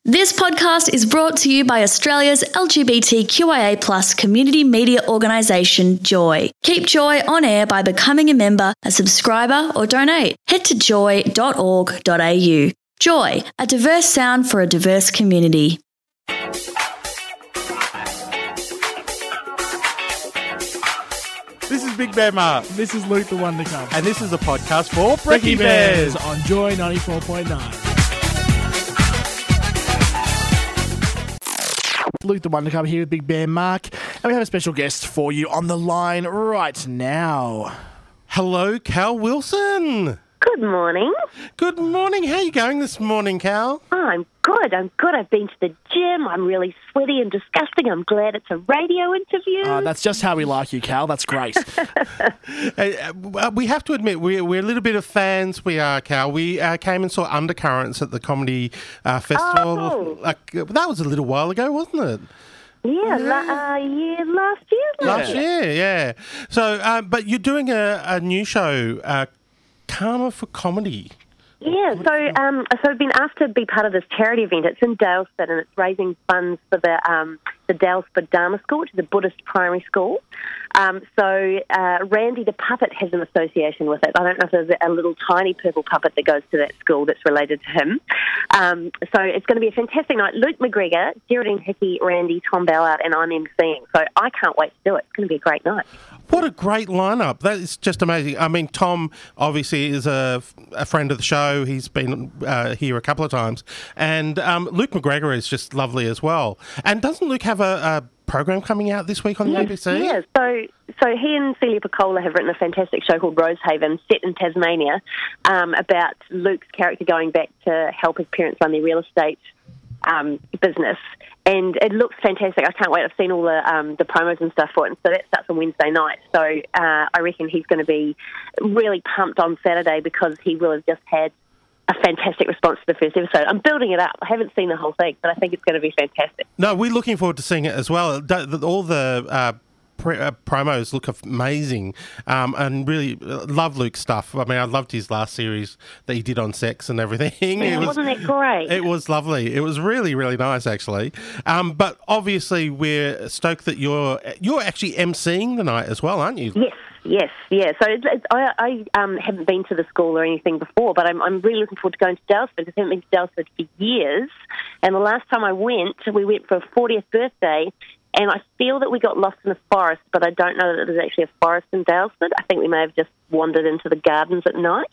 This podcast is brought to you by Australia's LGBTQIA+ community media organisation, Joy. Keep Joy on air by becoming a member, a subscriber or donate. Head to joy.org.au. Joy, a diverse sound for a diverse community. This is Big Bear Mark. This is Luke the One to Come. And this is a podcast for Brekkie Brekkie Bears. on Joy 94.9. Luke the One to Come here with Big Bear Mark. And we have a special guest for you on the line right now. Hello, Cal Wilson. Good morning. Good morning. How are you going this morning, Cal? Oh, I'm good. I've been to the gym. I'm really sweaty and disgusting. I'm glad it's a radio interview. That's just how we like you, Cal. That's great. We have to admit, we're a little bit of fans. We are, Cal. We came and saw Undercurrents at the Comedy Festival. Oh. That was a little while ago, wasn't it? Yeah, last year. Last year, yeah. So, but you're doing a new show, Karma for Comedy. Yeah, so I've been asked to be part of this charity event. It's in Dalesford and it's raising funds for the Dalesford Dharma School, which is a Buddhist primary school. So Randy the Puppet has an association with it. I don't know if there's a little tiny purple puppet that goes to that school that's related to him. So it's going to be a fantastic night. Luke McGregor, Geraldine Hickey, Randy, Tom Ballard, and I'm emceeing. So I can't wait to do it. It's going to be a great night. What a great lineup. That is just amazing. I mean, Tom obviously is a friend of the show. He's been here a couple of times. And Luke McGregor is just lovely as well. And doesn't Luke have a program coming out this week on the ABC? Yeah, so he and Celia Piccola have written a fantastic show called Rosehaven, set in Tasmania, about Luke's character going back to help his parents run their real estate business. And it looks fantastic. I can't wait. I've seen all the promos and stuff for it. And so that starts on Wednesday night. So I reckon he's going to be really pumped on Saturday because he will have just had a fantastic response to the first episode. I'm building it up. I haven't seen the whole thing, but I think it's going to be fantastic. No, we're looking forward to seeing it as well. All the promos look amazing, and really love Luke's stuff. I mean, I loved his last series that he did on sex and everything. Wasn't it great? It was lovely. It was really, really nice, actually. But obviously, we're stoked that you're actually emceeing the night as well, aren't you? Yes. So I haven't been to the school or anything before, but I'm really looking forward to going to Dalesford because I haven't been to Dalesford for years. And the last time we went for a 40th birthday. And I feel that we got lost in the forest, but I don't know that there's actually a forest in Dalesford. I think we may have just wandered into the gardens at night.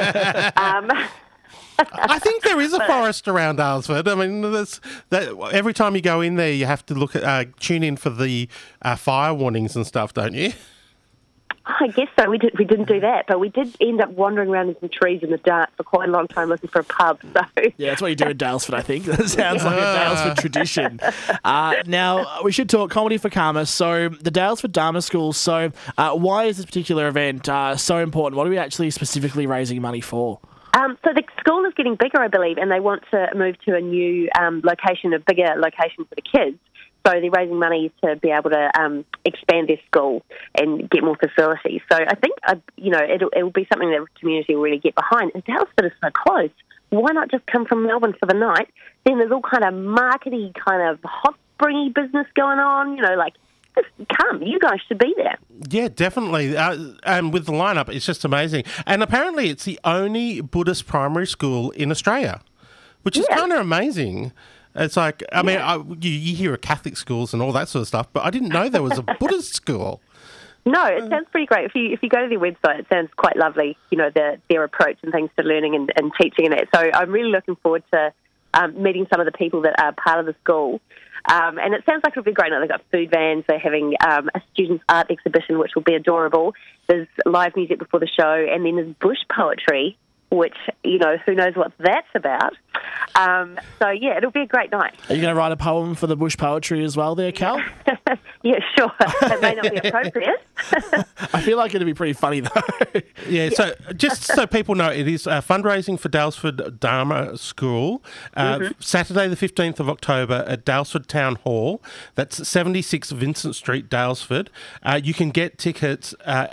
I think there is a forest around Dalesford. I mean, every time you go in there, you have to tune in for the fire warnings and stuff, don't you? I guess so. We didn't do that, but we did end up wandering around in some trees in the dark for quite a long time looking for a pub. So yeah, that's what you do in Dalesford, I think. That sounds like a Dalesford tradition. Now, we should talk Comedy for Karma. So the Dalesford Dharma School. So why is this particular event so important? What are we actually specifically raising money for? So the school is getting bigger, I believe, and they want to move to a new location, a bigger location for the kids. So they're raising money to be able to expand their school and get more facilities. So I think, it'll be something that the community will really get behind. And Dalesford is so close. Why not just come from Melbourne for the night? Then there's all kind of markety, kind of hot springy business going on. Just come. You guys should be there. Yeah, definitely. And with the lineup, it's just amazing. And apparently it's the only Buddhist primary school in Australia, which is kind of amazing. It's like, I mean, you hear of Catholic schools and all that sort of stuff, but I didn't know there was a Buddhist school. No, it sounds pretty great. If you go to their website, it sounds quite lovely, their approach and things to learning and teaching and that. So I'm really looking forward to meeting some of the people that are part of the school. And it sounds like it'll be great. They've got food vans, they're having a students' art exhibition, which will be adorable. There's live music before the show, and then there's bush poetry, which, who knows what that's about. So, yeah, it'll be a great night. Are you going to write a poem for the bush poetry as well there, Cal? Yeah, sure. That may not be appropriate. I feel like it'd be pretty funny, though. Yeah, so just so people know, it is fundraising for Dalesford Dharma School, Saturday the 15th of October at Dalesford Town Hall. That's 76 Vincent Street, Dalesford. You can get tickets at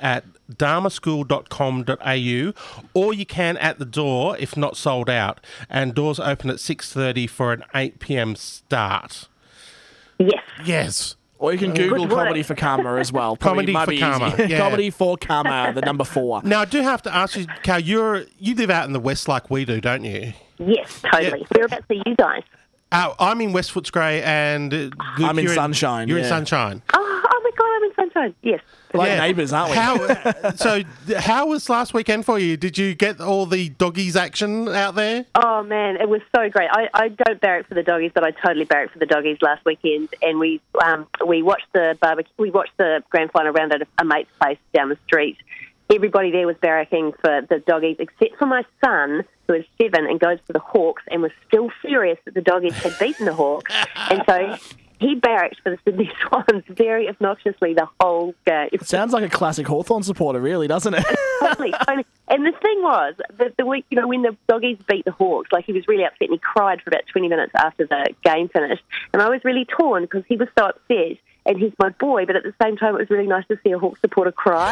dharmaschool.com.au, or you can at the door if not sold out. And doors open at 6:30 for an 8 p.m. start. Yes. Yes. Or you can Google Good work. Comedy for Karma as well. Comedy might for be Karma, easy. yeah. Comedy for Karma, the number 4. Now, I do have to ask you, Cal, you live out in the west like we do, don't you? Yes, totally. Whereabouts are you guys? I'm in West Footscray and Luke, I'm in you're Sunshine, You're in yeah. Sunshine. Oh my God, I'm in Sunshine. Yes. Like Yeah. neighbours, aren't we? How was last weekend for you? Did you get all the doggies action out there? Oh man, it was so great. I don't barrack for the doggies, but I totally barracked for the doggies last weekend, and we watched the barbecue. We watched the grand final round at a mate's place down the street. Everybody there was barracking for the doggies, except for my son, who is 7 and goes for the Hawks, and was still furious that the doggies had beaten the Hawks, and so he barracked for the Sydney Swans very obnoxiously the whole game. It sounds like a classic Hawthorn supporter, really, doesn't it? Totally. And the thing was, the week, when the doggies beat the Hawks, like, he was really upset and he cried for about 20 minutes after the game finished. And I was really torn because he was so upset and he's my boy, but at the same time it was really nice to see a Hawks supporter cry.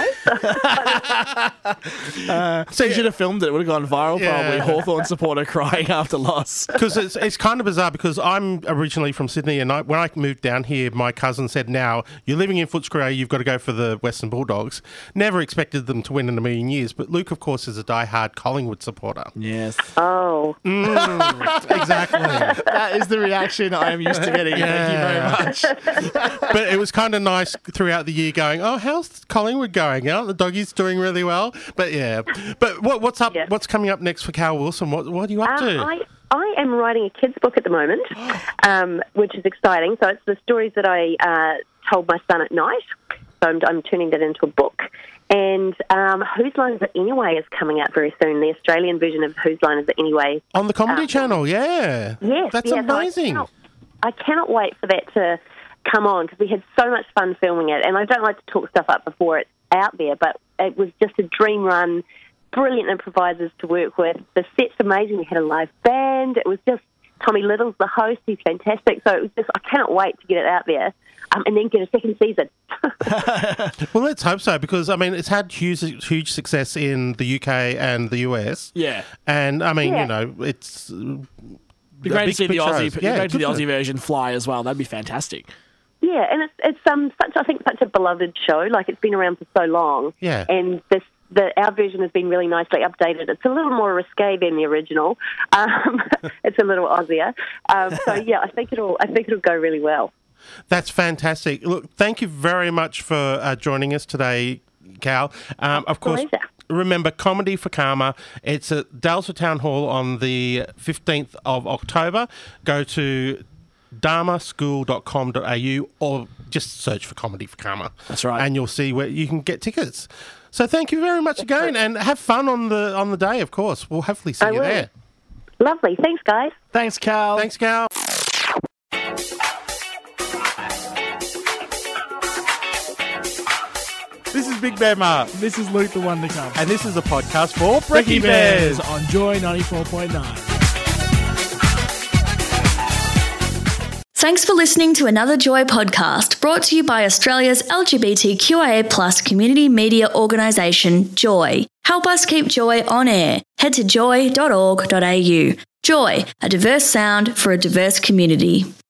So you should have filmed it. It would have gone viral, probably. Hawthorn supporter crying after loss. Because it's kind of bizarre because I'm originally from Sydney, and when I moved down here, my cousin said, now, you're living in Footscray, you've got to go for the Western Bulldogs. Never expected them to win in a million years, but Luke, of course, is a die-hard Collingwood supporter. Yes. Oh. Exactly. That is the reaction I am used to getting. Thank you very much. But it was kind of nice throughout the year going, oh, how's Collingwood going? The doggies doing really well. But yeah. But what's up? Yeah. What's coming up next for Cal Wilson? What are you up to? I am writing a kids' book at the moment, which is exciting. So it's the stories that I told my son at night. So I'm turning that into a book. And Whose Line Is It Anyway is coming out very soon, the Australian version of Whose Line Is It Anyway. On the Comedy Channel, yeah. Yes. That's so amazing. I cannot wait for that to come on because we had so much fun filming it. And I don't like to talk stuff up before it's out there, but it was just a dream run. Brilliant improvisers to work with. The set's amazing. We had a live band. It was just Tommy Little's the host. He's fantastic. So it was just, I cannot wait to get it out there and then get a second season. Well, let's hope so because, I mean, it's had huge success in the UK and the US. Yeah. And, I mean, Yeah. it's... Be great to see the Aussie, shows. Yeah, great to see the good. Aussie version fly as well. That'd be fantastic. Yeah, and it's such a beloved show. Like, it's been around for so long. Yeah. And our version has been really nicely updated. It's a little more risque than the original. It's a little Aussier. So yeah, I think it'll go really well. That's fantastic. Look, thank you very much for joining us today, Cal. Of course, Pleasure. remember Comedy for Karma. It's at Daylesford Town Hall on the 15th of October. Go to dharmaschool.com.au or just search for Comedy for Karma. That's right. And you'll see where you can get tickets. So thank you very much again, and have fun on the day, of course. We'll hopefully see I you will. there. Lovely. Thanks, guys. Thanks, Cal. Thanks, Cal. This is Big Bear Mark, This is Luke, the one to come. and this is a podcast for Brekkie Brekkie Bears. on Joy 94.9. Thanks for listening to another Joy podcast brought to you by Australia's LGBTQIA+ community media organisation, Joy. Help us keep Joy on air. Head to joy.org.au. Joy, a diverse sound for a diverse community.